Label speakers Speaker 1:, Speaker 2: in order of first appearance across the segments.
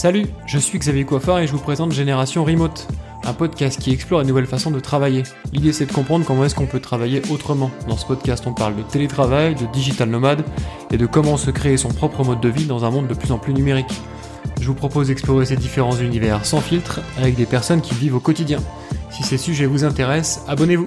Speaker 1: Salut, je suis Xavier Coiffard et je vous présente Génération Remote, un podcast qui explore une nouvelle façon de travailler. L'idée c'est de comprendre comment est-ce qu'on peut travailler autrement. Dans ce podcast on parle de télétravail, de digital nomade et de comment se créer son propre mode de vie dans un monde de plus en plus numérique. Je vous propose d'explorer ces différents univers sans filtre avec des personnes qui vivent au quotidien. Si ces sujets vous intéressent, abonnez-vous.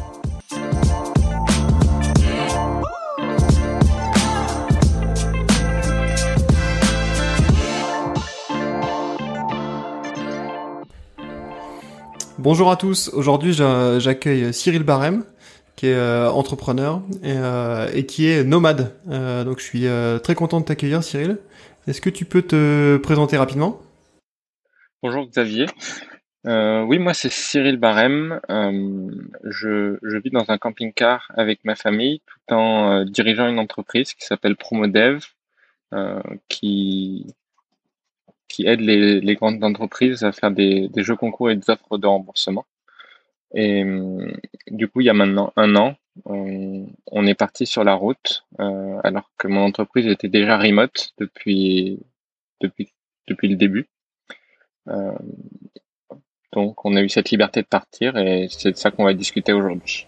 Speaker 1: Bonjour à tous, aujourd'hui j'accueille Cyril Barem, qui est entrepreneur et qui est nomade. Donc je suis très content de t'accueillir Cyril. Est-ce que tu peux te présenter rapidement ?
Speaker 2: Bonjour Xavier. Oui, moi c'est Cyril Barem. Je vis dans un camping-car avec ma famille tout en dirigeant une entreprise qui s'appelle Promodev, euh, qui, qui aide les grandes entreprises à faire des jeux concours et des offres de remboursement. Et du coup, il y a maintenant un an, on est parti sur la route, alors que mon entreprise était déjà remote depuis, depuis le début. Euh, donc, on a eu cette liberté de partir et c'est de ça qu'on va discuter aujourd'hui.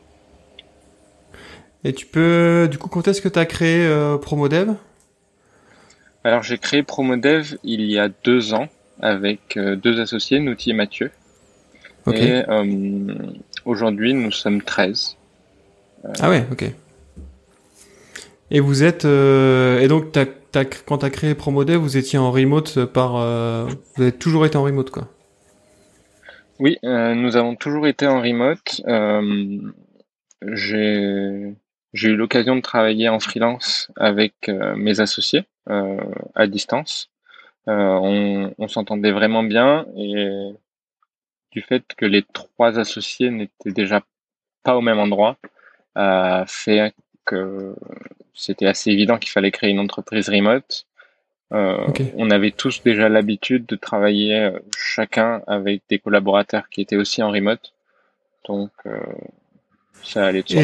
Speaker 1: Et tu peux, du coup, quand est-ce que tu as créé Promodev ?
Speaker 2: Alors, j'ai créé Promodev il y a 2 ans avec deux associés, Nouti et Mathieu.
Speaker 1: Ok.
Speaker 2: Et aujourd'hui, nous sommes 13.
Speaker 1: Ah ouais, ok. Et vous êtes... et donc, quand tu as créé Promodev, vous étiez en remote vous avez toujours été en remote, quoi.
Speaker 2: Oui, nous avons toujours été en remote. J'ai j'ai eu l'occasion de travailler en freelance avec mes associés à distance. On s'entendait vraiment bien et du fait que les trois associés n'étaient déjà pas au même endroit a fait que c'était assez évident qu'il fallait créer une entreprise remote.
Speaker 1: Ok.
Speaker 2: On avait tous déjà l'habitude de travailler chacun avec des collaborateurs qui étaient aussi en remote, donc ça allait de
Speaker 1: Et
Speaker 2: soi.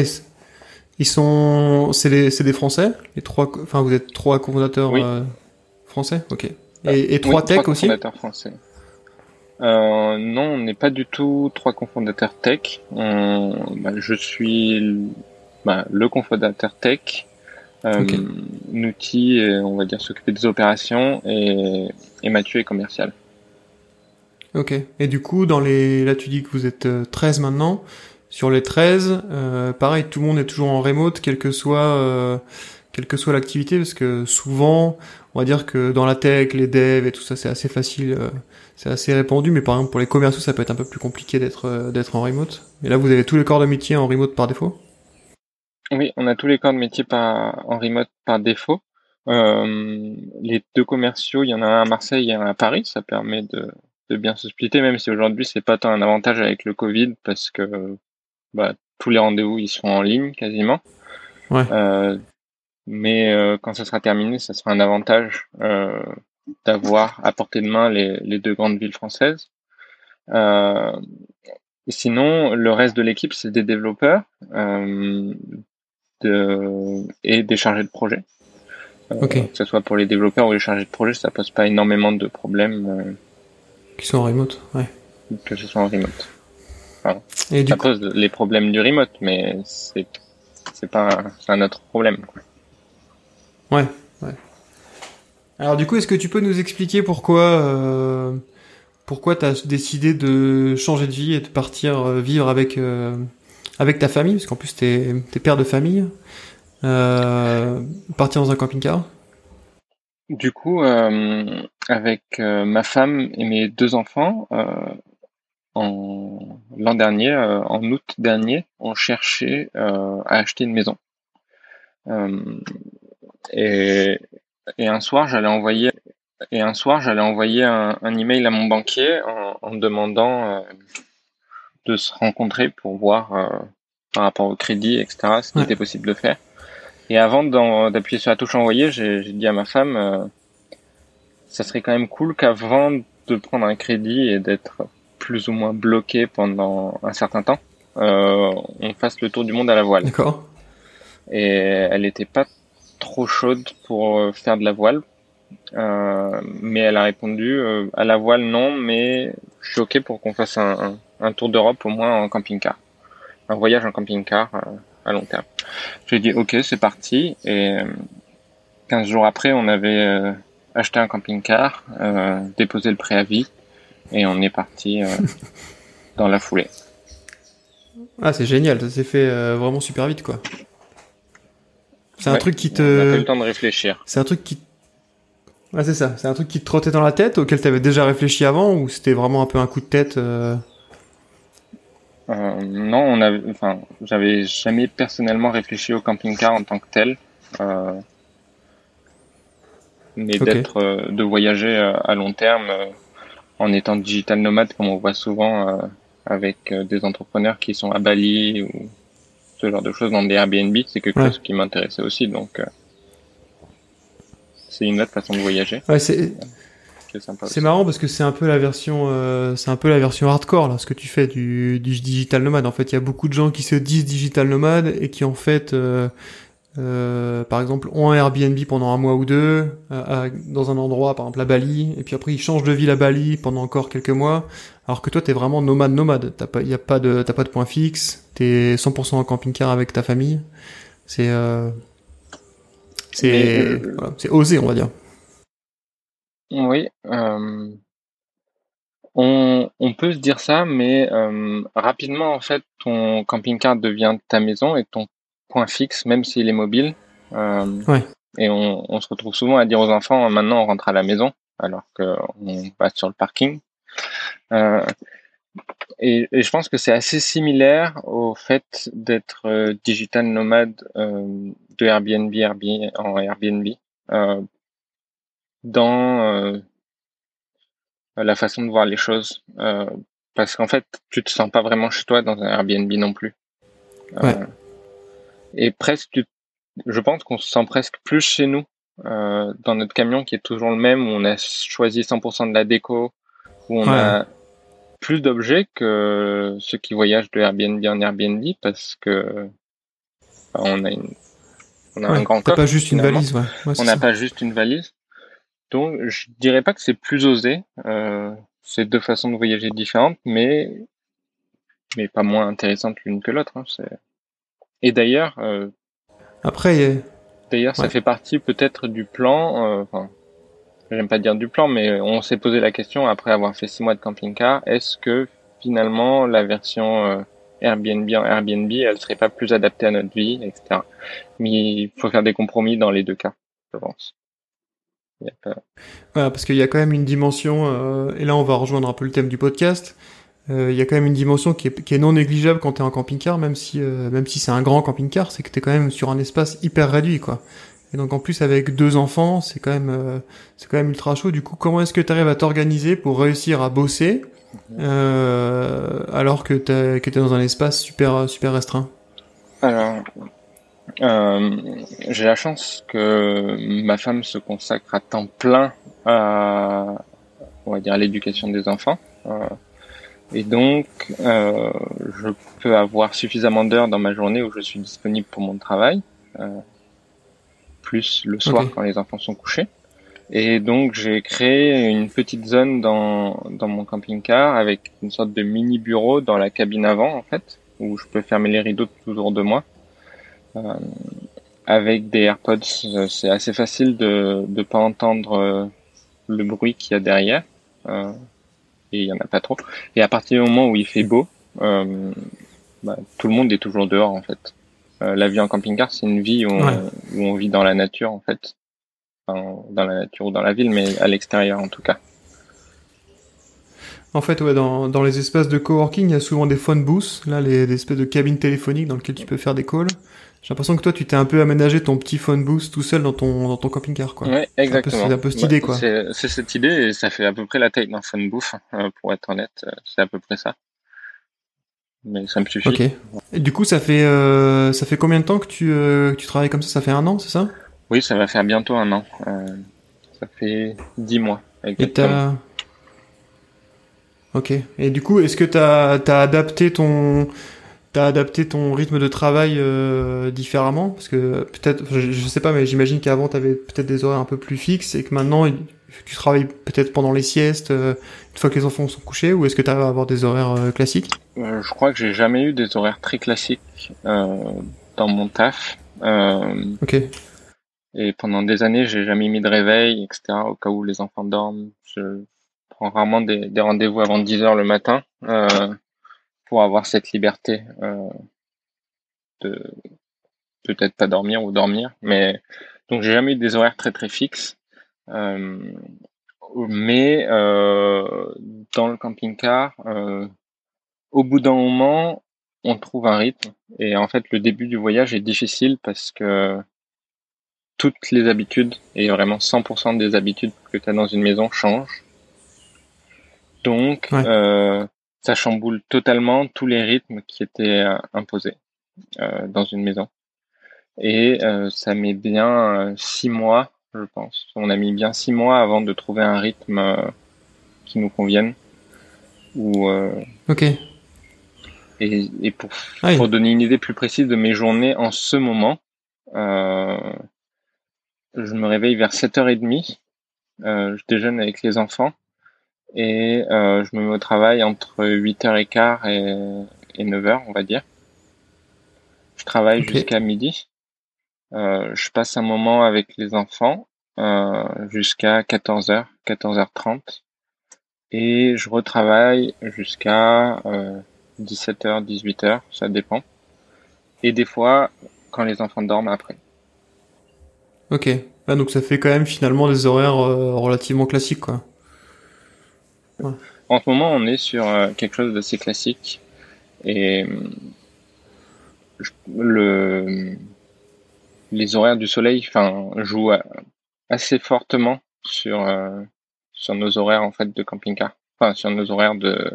Speaker 1: c'est des Français, les trois, enfin vous êtes trois cofondateurs
Speaker 2: Oui,
Speaker 1: français, ok.
Speaker 2: euh,
Speaker 1: Et
Speaker 2: oui,
Speaker 1: trois
Speaker 2: trois
Speaker 1: tech aussi.
Speaker 2: cofondateurs français. Non, on n'est pas du tout trois cofondateurs tech. Je suis le cofondateur tech.
Speaker 1: Ok,
Speaker 2: Nouti, on va dire, s'occuper des opérations et Mathieu est commercial.
Speaker 1: ok. Et du coup, là tu dis que vous êtes 13 maintenant. Sur les 13, pareil, tout le monde est toujours en remote, quelle que soit l'activité, parce que souvent, on va dire que dans la tech, les devs et tout ça, c'est assez facile, c'est assez répandu, mais par exemple pour les commerciaux, ça peut être un peu plus compliqué d'être en remote. Et là, vous avez tous les corps de métier en remote par défaut.
Speaker 2: Oui, on a tous les corps de métier en remote par défaut. Les deux commerciaux, il y en a un à Marseille et un à Paris. Ça permet de bien se splitter, même si aujourd'hui c'est pas tant un avantage avec le Covid parce que tous les rendez-vous ils sont en ligne quasiment.
Speaker 1: Ouais.
Speaker 2: Euh, mais quand ça sera terminé, ça sera un avantage d'avoir à portée de main les deux grandes villes françaises. Euh, Sinon, le reste de l'équipe, c'est des développeurs et des chargés de projet.
Speaker 1: Ok.
Speaker 2: Que ce soit pour les développeurs ou les chargés de projet, ça pose pas énormément de problèmes
Speaker 1: Qui sont en remote. Ouais.
Speaker 2: que ce soit en remote. Enfin,
Speaker 1: Et du
Speaker 2: ça
Speaker 1: coup,
Speaker 2: pose les problèmes du remote, mais c'est pas c'est un autre problème, quoi.
Speaker 1: ouais. Ouais. Alors du coup, est-ce que tu peux nous expliquer pourquoi t'as décidé de changer de vie et de partir vivre avec ta famille, parce qu'en plus t'es père de famille, partir dans un camping-car.
Speaker 2: Du coup, avec ma femme et mes deux enfants, l'an dernier, en août dernier, on cherchait à acheter une maison. Euh, et, et un soir, j'allais envoyer un email à mon banquier en demandant de se rencontrer pour voir par rapport au crédit, etc., ce qui
Speaker 1: Ouais.
Speaker 2: était possible de faire. Et avant d'appuyer sur la touche envoyer, j'ai dit à ma femme, ça serait quand même cool qu'avant de prendre un crédit et d'être plus ou moins bloqué pendant un certain temps, on fasse le tour du monde à la voile.
Speaker 1: D'accord.
Speaker 2: Et elle était pas trop chaude pour faire de la voile. Mais elle a répondu à la voile non, mais je suis ok pour qu'on fasse un tour d'Europe au moins en camping-car, un voyage en camping-car à long terme. J'ai dit ok, c'est parti. Et 15 jours après, on avait acheté un camping-car, déposé le préavis et on est parti dans la foulée.
Speaker 1: Ah, c'est génial, ça s'est fait vraiment super vite, quoi. C'est un
Speaker 2: Ouais,
Speaker 1: truc qui
Speaker 2: on n'a pas eu
Speaker 1: te...
Speaker 2: le temps de réfléchir.
Speaker 1: C'est un truc qui... Ah, c'est ça. C'est un truc qui te trottait dans la tête, auquel t'avais déjà réfléchi avant, ou c'était vraiment un peu un coup de tête
Speaker 2: Non, enfin, j'avais jamais personnellement réfléchi au camping-car en tant que tel, euh, mais
Speaker 1: Ok.
Speaker 2: de voyager à long terme en étant digital nomade, comme on voit souvent avec des entrepreneurs qui sont à Bali ou ce genre de choses dans des Airbnb, c'est quelque
Speaker 1: Ouais.
Speaker 2: chose qui m'intéressait aussi. Donc, c'est une autre façon de voyager
Speaker 1: Ouais,
Speaker 2: qui est sympa
Speaker 1: c'est
Speaker 2: aussi.
Speaker 1: marrant parce que c'est un peu la version hardcore, là, ce que tu fais du digital nomade. En fait, il y a beaucoup de gens qui se disent digital nomade et qui, en fait, par exemple, ont un Airbnb pendant un mois ou deux dans un endroit, par exemple à Bali, et puis après ils changent de ville à Bali pendant encore quelques mois. Alors que toi, t'es vraiment nomade. T'as pas de point fixe. T'es 100% en camping-car avec ta famille. C'est,
Speaker 2: Mais
Speaker 1: voilà, c'est osé, on va dire.
Speaker 2: oui, on peut se dire ça, mais rapidement, en fait, ton camping-car devient ta maison et ton point fixe, même s'il est mobile. Euh,
Speaker 1: Ouais,
Speaker 2: et on se retrouve souvent à dire aux enfants, maintenant on rentre à la maison, alors qu'on passe sur le parking. Euh, et je pense que c'est assez similaire au fait d'être digital nomade de Airbnb en Airbnb, euh, dans la façon de voir les choses. Parce qu'en fait, tu te sens pas vraiment chez toi dans un Airbnb non plus.
Speaker 1: ouais,
Speaker 2: Euh, et presque, je pense qu'on se sent presque plus chez nous dans notre camion qui est toujours le même, où on a choisi 100% de la déco, où on
Speaker 1: ouais.
Speaker 2: a plus d'objets que ceux qui voyagent de Airbnb en Airbnb parce que on a on a un
Speaker 1: Ouais,
Speaker 2: grand
Speaker 1: t'as pas
Speaker 2: coffre
Speaker 1: juste une
Speaker 2: finalement.
Speaker 1: valise, ouais. Ouais,
Speaker 2: On
Speaker 1: c'est
Speaker 2: n'a
Speaker 1: ça.
Speaker 2: pas juste une valise. Donc, je dirais pas que c'est plus osé. C'est deux façons de voyager différentes, mais pas moins intéressantes l'une que l'autre. Hein, et
Speaker 1: Après,
Speaker 2: d'ailleurs, ça
Speaker 1: ouais.
Speaker 2: fait partie peut-être du plan. Enfin, j'aime pas dire du plan, mais on s'est posé la question après avoir fait 6 mois de camping-car. Est-ce que finalement la version Airbnb en Airbnb, elle serait pas plus adaptée à notre vie, etc. Mais il faut faire des compromis dans les deux cas, je pense. Il y a pas-
Speaker 1: Voilà, parce qu'il y a quand même une dimension, et là on va rejoindre un peu le thème du podcast, il y a quand même une dimension qui est non négligeable quand t'es en camping-car, même si c'est un grand camping-car, c'est que t'es quand même sur un espace hyper réduit, quoi. Et donc en plus avec deux enfants, c'est quand même ultra chaud. Du coup, comment est-ce que t'arrives à t'organiser pour réussir à bosser alors que t'es dans un espace super restreint?
Speaker 2: Alors, j'ai la chance que ma femme se consacre à temps plein à, on va dire, à l'éducation des enfants. Et donc, je peux avoir suffisamment d'heures dans ma journée où je suis disponible pour mon travail, euh, plus le
Speaker 1: Ok,
Speaker 2: soir quand les enfants sont couchés. Et donc, j'ai créé une petite zone dans mon camping-car avec une sorte de mini bureau dans la cabine avant, en fait, où je peux fermer les rideaux tout autour de moi. Euh, avec des AirPods, c'est assez facile de pas entendre le bruit qu'il y a derrière. Euh, et il y en a pas trop. Et à partir du moment où il fait beau, euh, tout le monde est toujours dehors en fait. La vie en camping-car, c'est une vie
Speaker 1: ouais.
Speaker 2: où on vit dans la nature en fait, enfin, dans la nature ou dans la ville, mais à l'extérieur en tout cas.
Speaker 1: En fait, ouais, dans les espaces de coworking, il y a souvent des phone booths, là, les espèces de cabines téléphoniques dans lesquelles tu peux faire des calls. J'ai l'impression que toi, tu t'es un peu aménagé ton petit phone booth tout seul dans ton camping-car, quoi.
Speaker 2: Ouais,
Speaker 1: C'est
Speaker 2: exactement.
Speaker 1: un peu cette idée, quoi.
Speaker 2: C'est cette idée et ça fait à peu près la taille d'un phone booth, pour être honnête, c'est à peu près ça. Mais ça me suffit.
Speaker 1: Ok. Et du coup, ça fait combien de temps que tu travailles comme ça? Ça fait un an, c'est ça?
Speaker 2: Oui, ça va faire bientôt un an. Ça fait 10 mois
Speaker 1: Et
Speaker 2: exactement.
Speaker 1: ok. Et du coup, est-ce que t'as adapté t'as adapté ton rythme de travail différemment? Parce que peut-être, je sais pas, mais j'imagine qu'avant t'avais peut-être des horaires un peu plus fixes et que maintenant tu travailles peut-être pendant les siestes, une fois que les enfants sont couchés, ou est-ce que t'arrives à avoir des horaires classiques?
Speaker 2: Je crois que j'ai jamais eu des horaires très classiques dans mon taf.
Speaker 1: Ok,
Speaker 2: Et pendant des années, j'ai jamais mis de réveil, etc. au cas où les enfants dorment. Je prends rarement des rendez-vous avant 10 heures le matin pour avoir cette liberté de peut-être pas dormir ou dormir. Mais donc j'ai jamais eu des horaires très très fixes. Euh, mais dans le camping-car, au bout d'un moment, on trouve un rythme. Et en fait, le début du voyage est difficile parce que toutes les habitudes, et vraiment 100% des habitudes que tu as dans une maison changent. Donc,
Speaker 1: ouais,
Speaker 2: ça chamboule totalement tous les rythmes qui étaient imposés dans une maison. Et ça met bien 6 mois, je pense. On a mis bien 6 mois avant de trouver un rythme qui nous convienne. Ou
Speaker 1: ok,
Speaker 2: et
Speaker 1: ah oui,
Speaker 2: pour donner une idée plus précise de mes journées en ce moment, euh, je me réveille vers 7h30. Je déjeune avec les enfants et je me mets au travail entre 8h15 et 9h, on va dire. Je travaille
Speaker 1: ok,
Speaker 2: jusqu'à midi. Je passe un moment avec les enfants jusqu'à 14h, 14h30. Et je retravaille jusqu'à 17h, 18h, ça dépend. Et des fois, quand les enfants dorment après.
Speaker 1: ok. Ah, donc ça fait quand même finalement des horaires relativement classiques, quoi. Ouais,
Speaker 2: En ce moment, on est sur quelque chose d'assez classique. Et le, les horaires du soleil, enfin, jouent assez fortement sur nos horaires en fait de camping-car, enfin sur nos horaires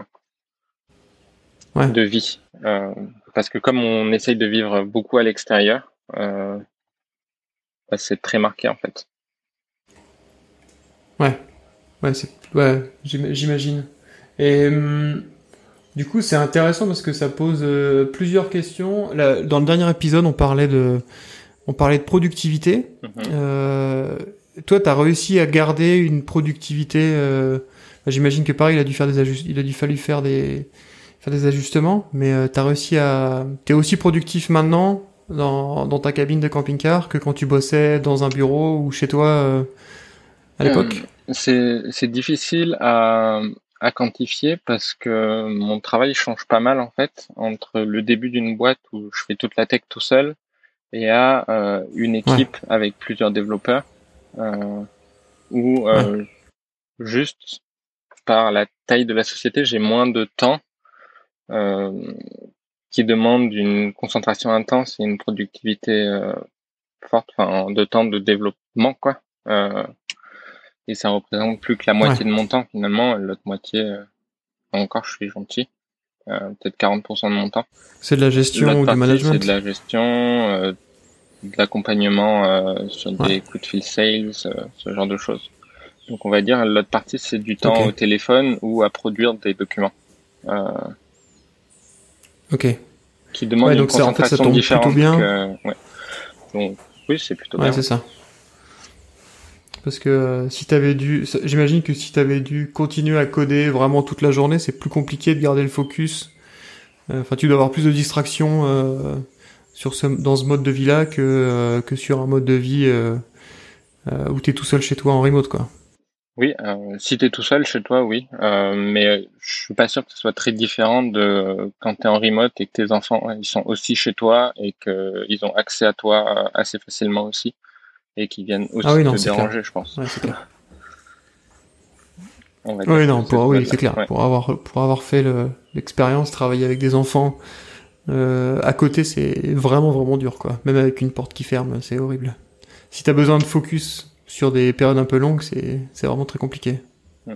Speaker 1: ouais,
Speaker 2: de vie. Parce que comme on essaye de vivre beaucoup à l'extérieur, bah, c'est très marqué en fait.
Speaker 1: ouais, ouais, j'imagine. Et du coup, c'est intéressant parce que ça pose plusieurs questions. Là, dans le dernier épisode, on parlait de productivité.
Speaker 2: Mhm.
Speaker 1: Euh, Toi, t'as réussi à garder une productivité. J'imagine que pareil, il a dû fallu faire des ajustements, mais t'es aussi productif maintenant dans ta cabine de camping-car que quand tu bossais dans un bureau ou chez toi à l'époque.
Speaker 2: C'est difficile à quantifier parce que mon travail change pas mal en fait entre le début d'une boîte où je fais toute la tech tout seul et à une
Speaker 1: Ouais,
Speaker 2: équipe avec plusieurs développeurs euh, où
Speaker 1: ouais,
Speaker 2: juste par la taille de la société, j'ai moins de temps euh, qui demande une concentration intense et une productivité forte, enfin de temps de développement quoi. Et ça représente plus que la
Speaker 1: ouais.
Speaker 2: moitié de mon temps finalement. L'autre moitié, encore, je suis gentil, peut-être 40% de mon temps.
Speaker 1: C'est de la
Speaker 2: L'autre
Speaker 1: gestion ou du
Speaker 2: partie, c'est de
Speaker 1: management.
Speaker 2: la gestion, de l'accompagnement sur
Speaker 1: Ouais,
Speaker 2: des coups de fil sales, ce genre de choses. Donc on va dire l'autre partie, c'est du
Speaker 1: ok,
Speaker 2: temps au téléphone ou à produire des documents euh,
Speaker 1: ok.
Speaker 2: qui demandent
Speaker 1: Ouais,
Speaker 2: une
Speaker 1: donc ça, en fait, ça
Speaker 2: concentration
Speaker 1: tombe plutôt
Speaker 2: différente
Speaker 1: bien.
Speaker 2: que... Ouais. Donc oui, c'est plutôt
Speaker 1: Ouais,
Speaker 2: bien.
Speaker 1: c'est
Speaker 2: Ouais.
Speaker 1: ça. Parce que j'imagine que si t'avais dû continuer à coder vraiment toute la journée, c'est plus compliqué de garder le focus. Enfin, tu dois avoir plus de distractions dans ce mode de vie-là que sur un mode de vie où t'es tout seul chez toi en remote, quoi.
Speaker 2: Oui, si t'es tout seul chez toi, oui. Mais je suis pas sûr que ce soit très différent de quand t'es en remote et que tes enfants ils sont aussi chez toi et que ils ont accès à toi assez facilement aussi et qu'ils viennent
Speaker 1: Ah
Speaker 2: aussi
Speaker 1: oui,
Speaker 2: te
Speaker 1: non, c'est clair.
Speaker 2: déranger, je pense.
Speaker 1: Ouais, c'est clair.
Speaker 2: On va dire
Speaker 1: Oui,
Speaker 2: que
Speaker 1: non,
Speaker 2: c'est ce
Speaker 1: oui, c'est
Speaker 2: mode-là.
Speaker 1: clair.
Speaker 2: Ouais.
Speaker 1: Pour avoir fait l'expérience, travailler avec des enfants à côté, c'est vraiment, vraiment dur, quoi. Même avec une porte qui ferme, c'est horrible. Si t'as besoin de focus sur des périodes un peu longues, c'est vraiment très compliqué.
Speaker 2: Mm.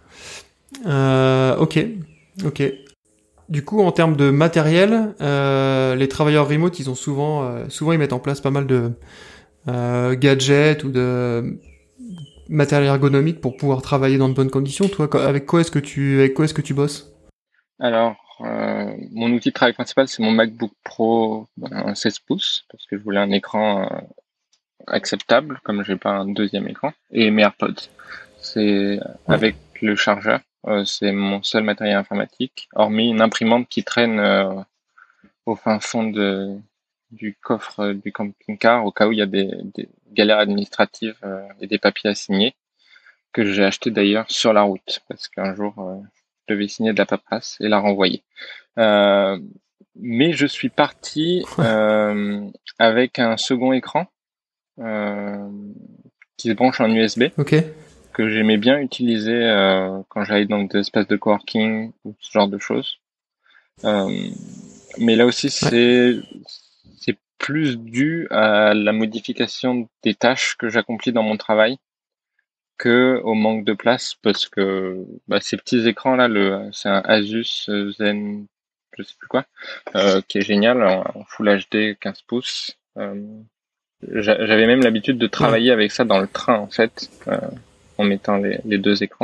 Speaker 1: Ok, ok. Du coup, en termes de matériel, les travailleurs remote, ils ont souvent ils mettent en place pas mal de gadgets ou de matériel ergonomique pour pouvoir travailler dans de bonnes conditions. Toi, avec quoi est-ce que tu bosses?
Speaker 2: Alors, Mon outil de travail principal, c'est mon MacBook Pro, un 16 pouces, parce que je voulais un écran acceptable, comme j'ai pas un deuxième écran, et mes AirPods. C'est
Speaker 1: Ouais.
Speaker 2: avec le chargeur, c'est mon seul matériel informatique, hormis une imprimante qui traîne au fin fond du coffre du camping-car, au cas où il y a des galères administratives et des papiers à signer, que j'ai acheté d'ailleurs sur la route, parce qu'un jour, je devais signer de la paperasse et la renvoyer. Euh, mais je suis parti avec un second écran euh, qui se branche en USB,
Speaker 1: Ok.
Speaker 2: que j'aimais bien utiliser quand j'allais dans des espaces de coworking ou ce genre de choses. Euh, mais là aussi,
Speaker 1: Ouais.
Speaker 2: c'est plus dû à la modification des tâches que j'accomplis dans mon travail que au manque de place, parce que ces petits écrans là, c'est un Asus Zen, je sais plus quoi, qui est génial en Full HD 15 pouces. J'avais même l'habitude de
Speaker 1: Ouais.
Speaker 2: travailler avec ça dans le train en fait, en mettant les deux écrans.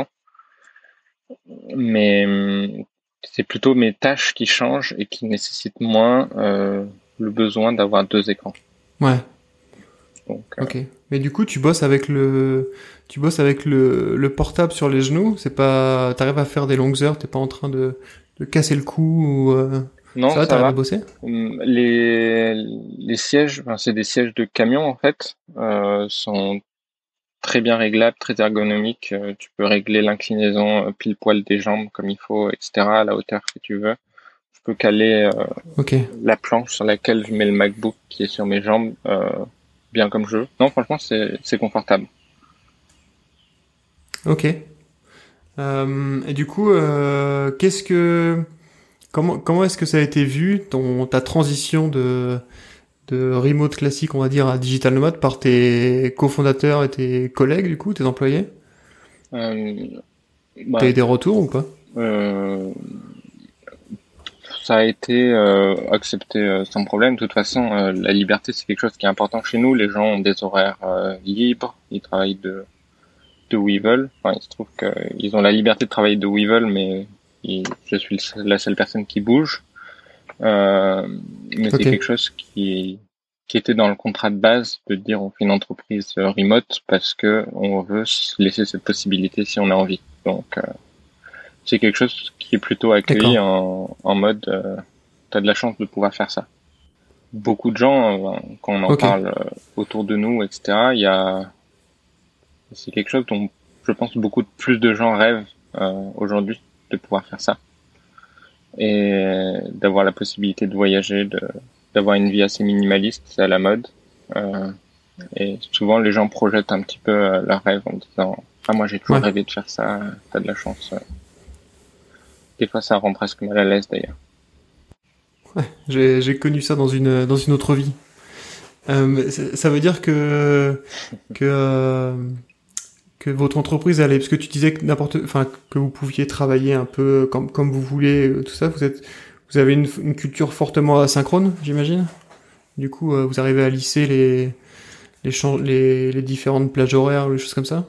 Speaker 2: Mais c'est plutôt mes tâches qui changent et qui nécessitent moins le besoin d'avoir deux écrans.
Speaker 1: Ouais.
Speaker 2: Donc,
Speaker 1: Ok. Mais du coup, tu bosses avec le portable sur les genoux. C'est pas, t'arrives à faire des longues heures. T'es pas en train de casser le cou ou
Speaker 2: non,
Speaker 1: ça va,
Speaker 2: ça
Speaker 1: t'arrives à
Speaker 2: va.
Speaker 1: bosser?
Speaker 2: Les sièges, c'est des sièges de camion en fait, sont très bien réglables, très ergonomiques. Tu peux régler l'inclinaison pile poil des jambes comme il faut, etc. à la hauteur que tu veux. Je peux caler
Speaker 1: Ok.
Speaker 2: la planche sur laquelle je mets le MacBook qui est sur mes jambes bien comme je veux. Non, franchement, c'est confortable.
Speaker 1: Ok. Et du coup, comment est-ce que ça a été vu ta transition de remote classique, on va dire, à digital nomade par tes cofondateurs et tes collègues, du coup, tes employés?
Speaker 2: Euh,
Speaker 1: T'as
Speaker 2: bah,
Speaker 1: eu des retours ou pas?
Speaker 2: euh, Ça a été accepté sans problème. De toute façon, la liberté, c'est quelque chose qui est important chez nous. Les gens ont des horaires libres, ils travaillent de où ils veulent. Enfin, il se trouve qu'ils ont la liberté de travailler de où ils veulent, mais je suis la seule personne qui bouge. Mais c'est
Speaker 1: Ok.
Speaker 2: quelque chose qui était dans le contrat de base de dire on fait une entreprise remote parce que on veut se laisser cette possibilité si on a envie. Donc, c'est quelque chose qui est plutôt accueilli
Speaker 1: D'accord.
Speaker 2: en mode t'as de la chance de pouvoir faire ça. Beaucoup de gens, quand on en
Speaker 1: Ok.
Speaker 2: parle autour de nous, etc., c'est quelque chose dont je pense beaucoup plus de gens rêvent aujourd'hui, de pouvoir faire ça et d'avoir la possibilité de voyager, d'avoir une vie assez minimaliste, c'est à la mode. Euh, et souvent les gens projettent un petit peu leurs rêves en disant ah moi j'ai toujours
Speaker 1: Ouais.
Speaker 2: rêvé de faire ça, t'as de la chance. Des fois ça rend presque mal à l'aise d'ailleurs.
Speaker 1: J'ai connu ça dans une autre vie. Ça veut dire que que votre entreprise allait, parce que tu disais que enfin que vous pouviez travailler un peu comme vous voulez, tout ça. Vous avez une culture fortement asynchrone, j'imagine. Du coup, vous arrivez à lisser les différentes plages horaires, ou les choses comme ça.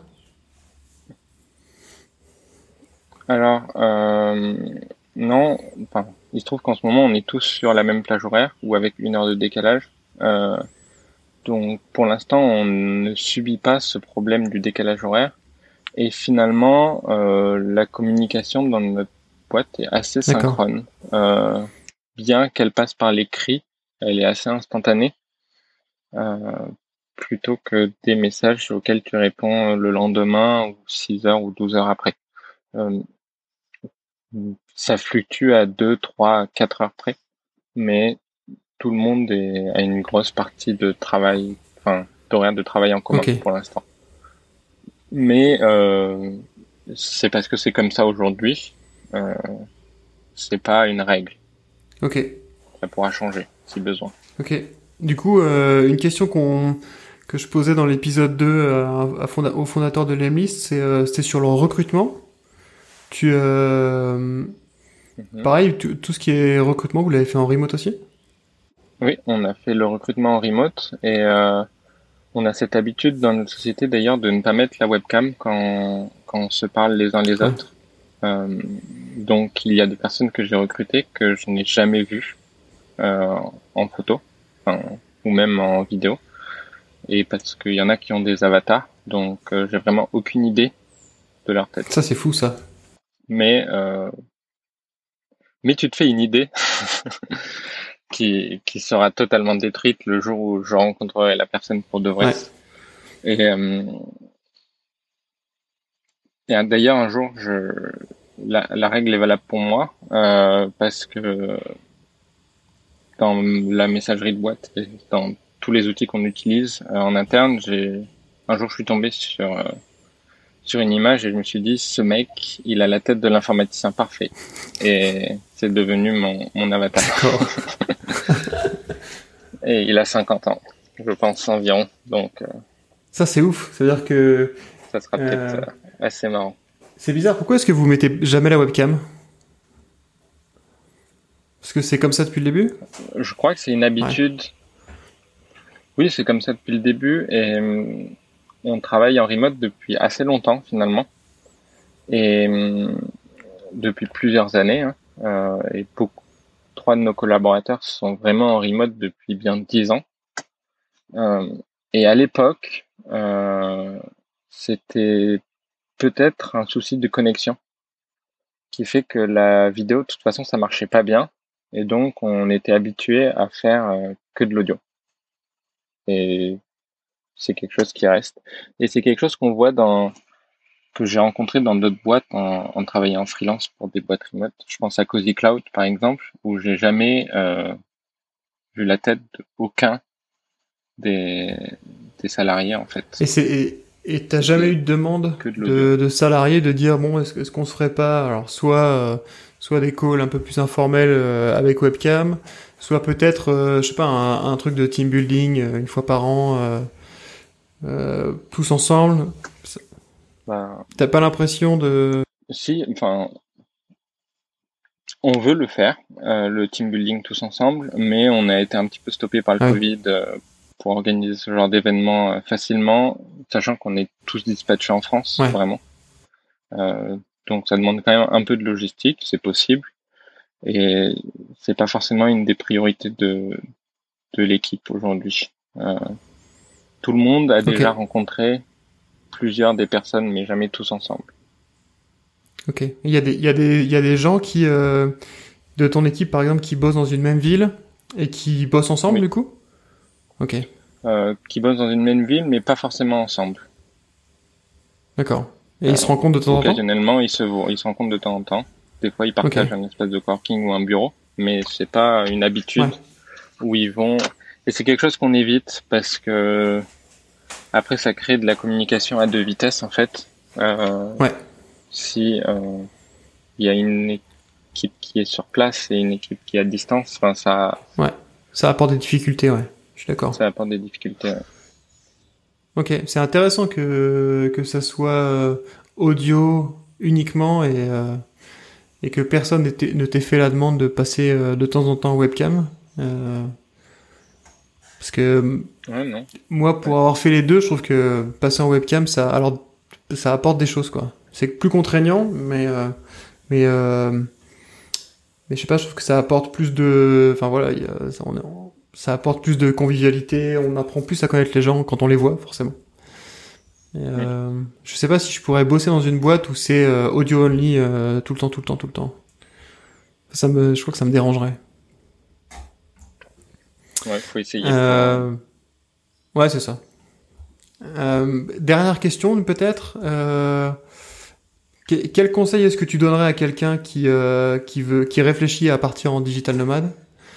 Speaker 2: Alors, non, enfin, il se trouve qu'en ce moment, on est tous sur la même plage horaire ou avec une heure de décalage. Euh, donc, pour l'instant, on ne subit pas ce problème du décalage horaire. Et finalement, la communication dans notre boîte est assez
Speaker 1: D'accord.
Speaker 2: synchrone. Euh, Bien qu'elle passe par l'écrit, elle est assez instantanée, euh, plutôt que des messages auxquels tu réponds le lendemain ou 6 heures ou 12 heures après. Euh, Ça fluctue à 2, 3, 4 heures près, mais tout le monde a une grosse partie de travail, enfin, d'horaire de travail en commun
Speaker 1: Ok.
Speaker 2: pour l'instant. Mais c'est parce que c'est comme ça aujourd'hui. Euh, c'est pas une règle.
Speaker 1: Ok.
Speaker 2: Ça pourra changer si besoin.
Speaker 1: Ok. Du coup, une question que je posais dans l'épisode 2 au fondateur de l'Emlist, c'était sur le recrutement. Tu,
Speaker 2: Mhm.
Speaker 1: pareil, tout ce qui est recrutement, vous l'avez fait en remote aussi?
Speaker 2: Oui, on a fait le recrutement en remote et on a cette habitude dans notre société d'ailleurs de ne pas mettre la webcam quand on se parle les uns les
Speaker 1: Ouais.
Speaker 2: autres. Donc il y a des personnes que j'ai recrutées que je n'ai jamais vues en photo, enfin, ou même en vidéo, et parce qu'il y en a qui ont des avatars, donc j'ai vraiment aucune idée de leur
Speaker 1: Ça,
Speaker 2: tête.
Speaker 1: c'est fou, ça.
Speaker 2: Mais mais tu te fais une idée qui sera totalement détruite le jour où je rencontrerai la personne pour de vrai.
Speaker 1: Ouais.
Speaker 2: Et, d'ailleurs un jour la règle est valable pour moi parce que dans la messagerie de boîte et dans tous les outils qu'on utilise en interne, un jour je suis tombé sur une image et je me suis dit ce mec il a la tête de l'informaticien parfait et c'est devenu mon avatar.
Speaker 1: D'accord.
Speaker 2: Et il a 50 ans, je pense environ, donc
Speaker 1: Ça, c'est ouf. C'est-à-dire que
Speaker 2: ça sera peut-être
Speaker 1: euh,
Speaker 2: assez marrant.
Speaker 1: c'est bizarre. Pourquoi est-ce que vous mettez jamais la webcam? Parce que c'est comme ça depuis le début?
Speaker 2: Je crois que c'est une
Speaker 1: Ouais.
Speaker 2: habitude. Oui, c'est comme ça depuis le début et on travaille en remote depuis assez longtemps finalement et depuis plusieurs années, hein, et trois de nos collaborateurs sont vraiment en remote depuis bien 10 ans. Euh, et à l'époque, c'était peut-être un souci de connexion qui fait que la vidéo, de toute façon, ça marchait pas bien. Et donc, on était habitué à faire que de l'audio. Et c'est quelque chose qui reste. Et c'est quelque chose que j'ai rencontré dans d'autres boîtes en travaillant en freelance pour des boîtes remote. Je pense à Cozy Cloud, par exemple, où j'ai jamais vu la tête d'aucun des, des salariés, en fait.
Speaker 1: Et et t'as jamais eu
Speaker 2: C'était
Speaker 1: de demande
Speaker 2: que de l'audio.
Speaker 1: de salariés de dire bon est-ce qu'on se ferait pas alors soit des calls un peu plus informels avec webcam, soit peut-être je sais pas un truc de team building une fois par an tous ensemble.
Speaker 2: Ben,
Speaker 1: T'as pas l'impression de
Speaker 2: si, enfin, on veut le faire, le team building tous ensemble, mais on a été un petit peu stoppé par le
Speaker 1: ouais
Speaker 2: Covid pour organiser ce genre d'événement facilement, sachant qu'on est tous dispatchés en France,
Speaker 1: ouais
Speaker 2: vraiment. Euh, donc ça demande quand même un peu de logistique, c'est possible, et c'est pas forcément une des priorités de l'équipe aujourd'hui. Tout le monde a
Speaker 1: ok
Speaker 2: déjà rencontré plusieurs des personnes, mais jamais tous ensemble.
Speaker 1: ok il y a des gens qui de ton équipe par exemple qui bossent dans une même ville et qui bossent ensemble
Speaker 2: Oui,
Speaker 1: du coup. Ok,
Speaker 2: qui bossent dans une même ville, mais pas forcément ensemble.
Speaker 1: d'accord. Et ils se rencontrent de temps en temps.
Speaker 2: Occasionnellement, ils se rencontrent de temps en temps. Des fois, ils
Speaker 1: Ok,
Speaker 2: partagent un espace de coworking ou un bureau, mais c'est pas une
Speaker 1: ouais
Speaker 2: habitude où ils vont. Et c'est quelque chose qu'on évite parce que après, ça crée de la communication à deux vitesses en fait. Euh,
Speaker 1: ouais
Speaker 2: si il y a une équipe qui est sur place et une équipe qui est à distance, enfin
Speaker 1: ouais, ça apporte des difficultés, ouais. Je suis d'accord.
Speaker 2: ça apporte des difficultés.
Speaker 1: Ok, c'est intéressant que ça soit audio uniquement et que personne ne t'ait fait la demande de passer de temps en temps en webcam. Euh, parce que
Speaker 2: Ouais, non.
Speaker 1: moi, pour
Speaker 2: Ouais.
Speaker 1: avoir fait les deux, je trouve que passer en webcam, ça apporte des choses, quoi. C'est plus contraignant, mais, euh, mais je sais pas, je trouve que ça apporte plus de, enfin voilà, ça apporte plus de convivialité, on apprend plus à connaître les gens quand on les voit, forcément.
Speaker 2: Mm.
Speaker 1: Je sais pas si je pourrais bosser dans une boîte où c'est audio only tout le temps, tout le temps, tout le temps. Je crois que ça me dérangerait.
Speaker 2: Ouais, faut essayer pour voir.
Speaker 1: Euh, ouais, c'est ça. Dernière question, peut-être. Quel conseil est-ce que tu donnerais à quelqu'un qui réfléchit à partir en digital nomade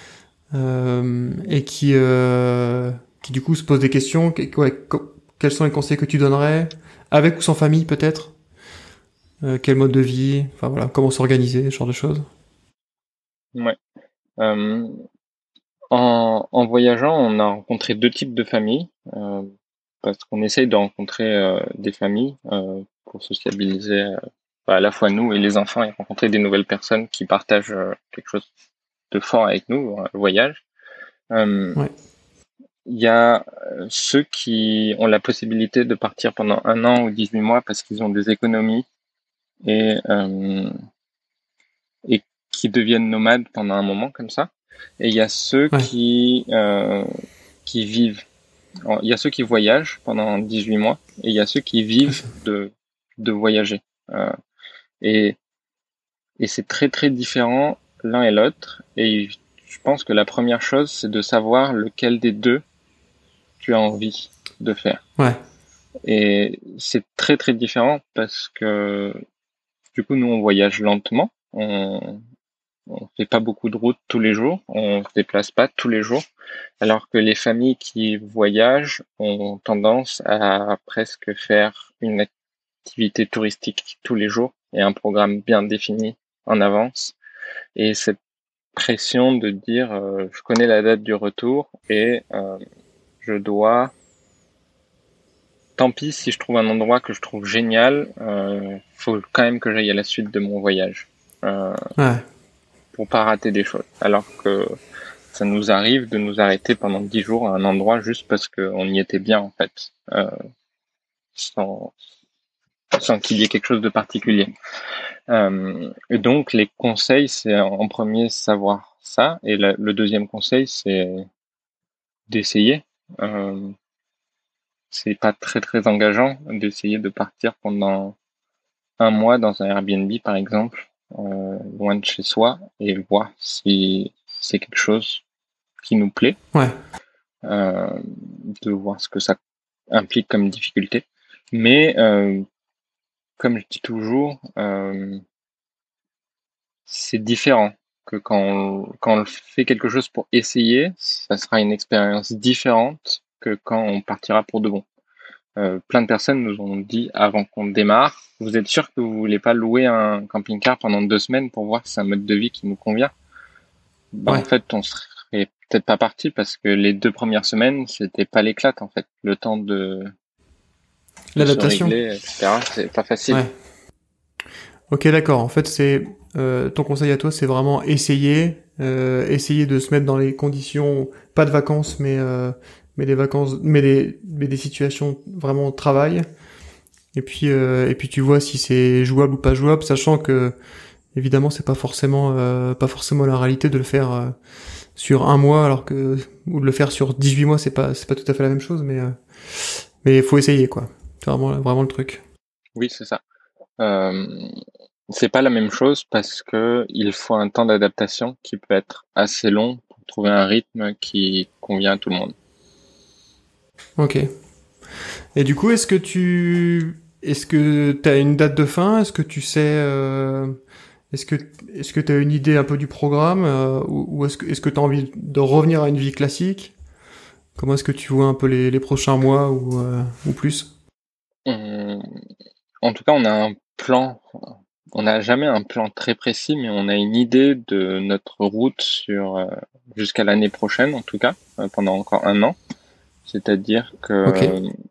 Speaker 1: et qui du coup se pose des questions. Quels sont les conseils que tu donnerais, avec ou sans famille peut-être? Quel mode de vie? Enfin voilà, comment s'organiser, ce genre de choses.
Speaker 2: Ouais. Euh, en voyageant, on a rencontré deux types de familles, parce qu'on essaye de rencontrer des familles pour sociabiliser, à la fois nous et les enfants, et rencontrer des nouvelles personnes qui partagent quelque chose de fort avec nous, le voyage. Euh,
Speaker 1: Ouais,
Speaker 2: Il y a ceux qui ont la possibilité de partir pendant 1 an ou 18 mois parce qu'ils ont des économies et qui deviennent nomades pendant un moment comme ça. Et il y a ceux
Speaker 1: Ouais.
Speaker 2: qui vivent. Il y a ceux qui voyagent pendant 18 mois et il y a ceux qui
Speaker 1: Ah,
Speaker 2: vivent de voyager. Euh, et, et c'est très très différent l'un et l'autre. Et je pense que la première chose, c'est de savoir lequel des deux tu as envie de faire.
Speaker 1: ouais.
Speaker 2: Et c'est très très différent parce que du coup, nous, on voyage lentement. On fait pas beaucoup de routes tous les jours. On se déplace pas tous les jours. Alors que les familles qui voyagent ont tendance à presque faire une activité touristique tous les jours et un programme bien défini en avance. Et cette pression de dire je connais la date du retour et je dois, tant pis si je trouve un endroit que je trouve génial, faut quand même que j'aille à la suite de mon voyage euh,
Speaker 1: Ouais.
Speaker 2: pour pas rater des choses. Alors que ça nous arrive de nous arrêter pendant 10 jours à un endroit juste parce qu'on y était bien en fait, sans, sans qu'il y ait quelque chose de particulier. Et donc les conseils, c'est en premier savoir ça, et le deuxième conseil, c'est d'essayer. Euh, c'est pas très très engageant d'essayer de partir pendant un mois dans un Airbnb par exemple, loin de chez soi, et voir si c'est quelque chose qui nous plaît,
Speaker 1: Ouais.
Speaker 2: de voir ce que ça implique comme difficulté. Mais comme je dis toujours, c'est différent que quand on fait quelque chose pour essayer, ça sera une expérience différente que quand on partira pour de bon. Plein de personnes nous ont dit avant qu'on démarre, vous êtes sûr que vous voulez pas louer un camping-car pendant 2 semaines pour voir si c'est un mode de vie qui nous convient? Ben, en
Speaker 1: Ouais.
Speaker 2: fait, on serait peut-être pas parti parce que les 2 premières semaines, c'était pas l'éclate, en fait. Le temps de se
Speaker 1: L'adaptation.
Speaker 2: régler, etc. C'est pas facile.
Speaker 1: Ouais. Ok, d'accord. En fait, c'est ton conseil à toi, c'est vraiment essayer de se mettre dans les conditions, pas de vacances, mais des vacances, mais des situations vraiment au travail. Et puis tu vois si c'est jouable ou pas jouable, sachant que évidemment pas forcément la réalité de le faire sur un mois, alors que ou de le faire sur 18 mois, c'est pas tout à fait la même chose, mais il faut essayer quoi. C'est vraiment le truc.
Speaker 2: Oui, c'est ça. Euh, c'est pas la même chose parce que il faut un temps d'adaptation qui peut être assez long pour trouver un rythme qui convient à tout le monde.
Speaker 1: Ok. Et du coup, est-ce que t'as une date de fin? Est-ce que tu sais, est-ce que, est-ce que t'as une idée un peu du programme, ou est-ce que t'as envie de revenir à une vie classique? Comment est-ce que tu vois un peu les prochains mois ou plus?
Speaker 2: On- En tout cas, on a un plan. On n'a jamais un plan très précis, mais on a une idée de notre route sur jusqu'à l'année prochaine, en tout cas, pendant encore un an. C'est-à-dire que
Speaker 1: Ok.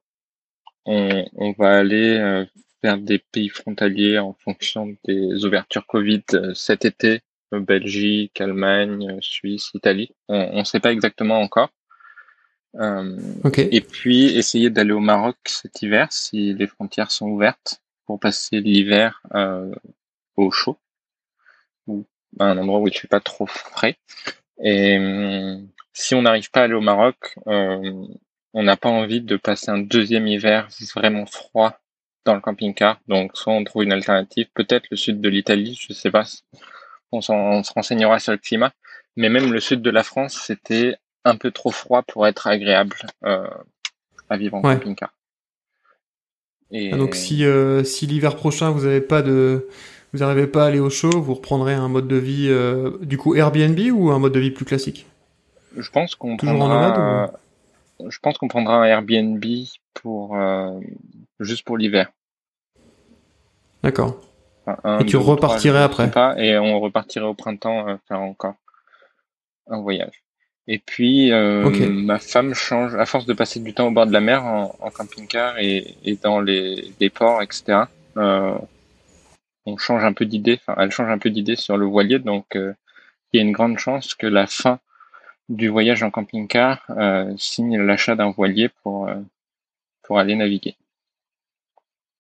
Speaker 2: on va aller faire des pays frontaliers en fonction des ouvertures Covid cet été, Belgique, Allemagne, Suisse, Italie. On ne sait pas exactement encore.
Speaker 1: Ok.
Speaker 2: Et puis essayer d'aller au Maroc cet hiver si les frontières sont ouvertes pour passer l'hiver au chaud ou à un endroit où il fait pas trop frais. Et si on n'arrive pas à aller au Maroc, on n'a pas envie de passer un deuxième hiver vraiment froid dans le camping-car. Donc soit on trouve une alternative, peut-être le sud de l'Italie, je sais pas. On se renseignera sur le climat. Mais même le sud de la France, c'était un peu trop froid pour être agréable à vivre en
Speaker 1: Ouais.
Speaker 2: camping-car.
Speaker 1: Ah, donc
Speaker 2: Et
Speaker 1: si l'hiver prochain vous arrivez pas à aller au chaud, vous reprendrez un mode de vie du coup Airbnb ou un mode de vie plus classique?
Speaker 2: je pense qu'on
Speaker 1: Toujours en nomade ou?
Speaker 2: prendra, je pense qu'on prendra un Airbnb pour juste pour l'hiver.
Speaker 1: D'accord.
Speaker 2: Enfin,
Speaker 1: Et
Speaker 2: un,
Speaker 1: tu
Speaker 2: deux ou trois, je
Speaker 1: repartirais
Speaker 2: me trompe
Speaker 1: après.
Speaker 2: pas, et on repartirait au printemps faire encore un voyage. Et puis
Speaker 1: Ok.
Speaker 2: ma femme change, à force de passer du temps au bord de la mer en camping-car et dans les ports, etc. Euh, on change un peu d'idée, enfin elle change un peu d'idée sur le voilier, donc il y a une grande chance que la fin du voyage en camping-car signe l'achat d'un voilier pour aller naviguer.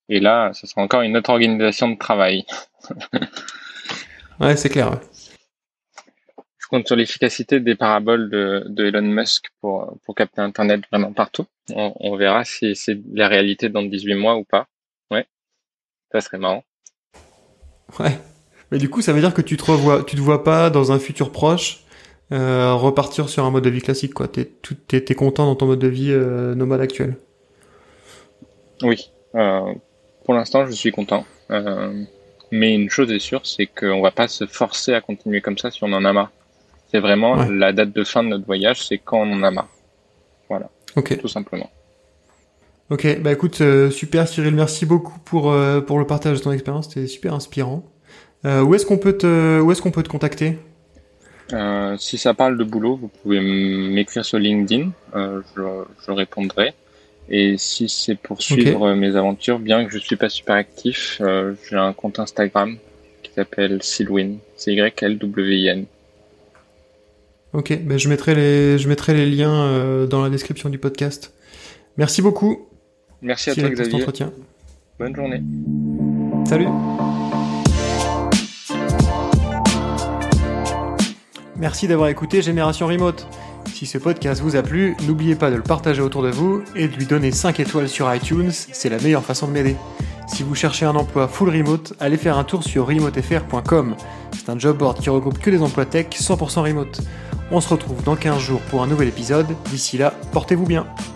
Speaker 2: Et là, ce sera encore une autre organisation de travail.
Speaker 1: Ouais, c'est clair. Ouais.
Speaker 2: Je compte sur l'efficacité des paraboles de Elon Musk pour capter Internet vraiment partout. On verra si c'est la réalité dans 18 mois ou pas. Ouais, ça serait marrant.
Speaker 1: Ouais. Mais du coup, ça veut dire que tu te vois pas dans un futur proche repartir sur un mode de vie classique, quoi. T'es content dans ton mode de vie nomade actuel.
Speaker 2: Oui, pour l'instant, je suis content. Mais une chose est sûre, c'est qu'on va pas se forcer à continuer comme ça si on en a marre. C'est vraiment
Speaker 1: Ouais.
Speaker 2: la date de fin de notre voyage, c'est quand on en a marre. Voilà,
Speaker 1: Ok.
Speaker 2: tout simplement.
Speaker 1: Ok. Bah écoute, super Cyril, merci beaucoup pour le partage de ton expérience. C'était super inspirant. Où est-ce qu'on peut te contacter?
Speaker 2: Si ça parle de boulot, vous pouvez m'écrire sur LinkedIn, je répondrai. Et si c'est pour
Speaker 1: Ok.
Speaker 2: suivre mes aventures, bien que je suis pas super actif, j'ai un compte Instagram qui s'appelle Sylwin, Cylwin.
Speaker 1: Ok. Bah je mettrai les liens dans la description du podcast. Merci beaucoup,
Speaker 2: Merci à toi,
Speaker 1: Cyril, pour cet
Speaker 2: Xavier.
Speaker 1: entretien.
Speaker 2: Bonne journée.
Speaker 1: Salut. Merci d'avoir écouté Génération Remote. Si ce podcast vous a plu, n'oubliez pas de le partager autour de vous et de lui donner 5 étoiles sur iTunes, c'est la meilleure façon de m'aider. Si vous cherchez un emploi full remote, allez faire un tour sur remotefr.com. C'est un job board qui regroupe que des emplois tech 100% remote. On se retrouve dans 15 jours pour un nouvel épisode. D'ici là, portez-vous bien.